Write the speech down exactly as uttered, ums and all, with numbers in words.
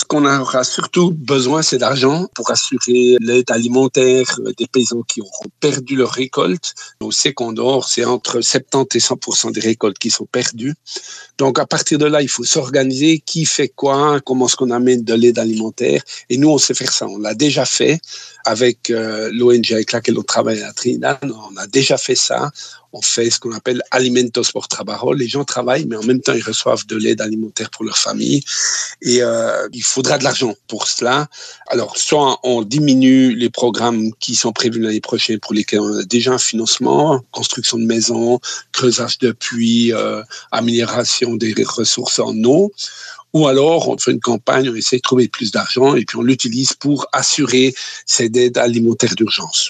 qu'on aura surtout besoin, c'est d'argent pour assurer l'aide alimentaire des paysans qui auront perdu leur récolte. On sait qu'en dehors, c'est entre soixante-dix et cent pour cent des récoltes qui sont perdues. Donc, à partir de là, il faut s'organiser. Qui fait quoi? Comment est-ce qu'on amène de l'aide alimentaire? Et nous, on sait faire ça. On l'a déjà fait avec euh, l'O N G avec laquelle on travaille à Trinidad. On a déjà fait ça. On fait ce qu'on appelle Alimentos por Trabajo. Les gens travaillent, mais en même temps, ils reçoivent de l'aide alimentaire pour leur famille. Et euh, il faudra de l'argent pour cela. Alors, soit on diminue les programmes qui sont prévus l'année prochaine pour lesquels on a déjà un financement, construction de maisons, creusage de puits, euh, amélioration des ressources en eau. Ou alors, on fait une campagne, on essaie de trouver plus d'argent et puis on l'utilise pour assurer cette aide alimentaire d'urgence.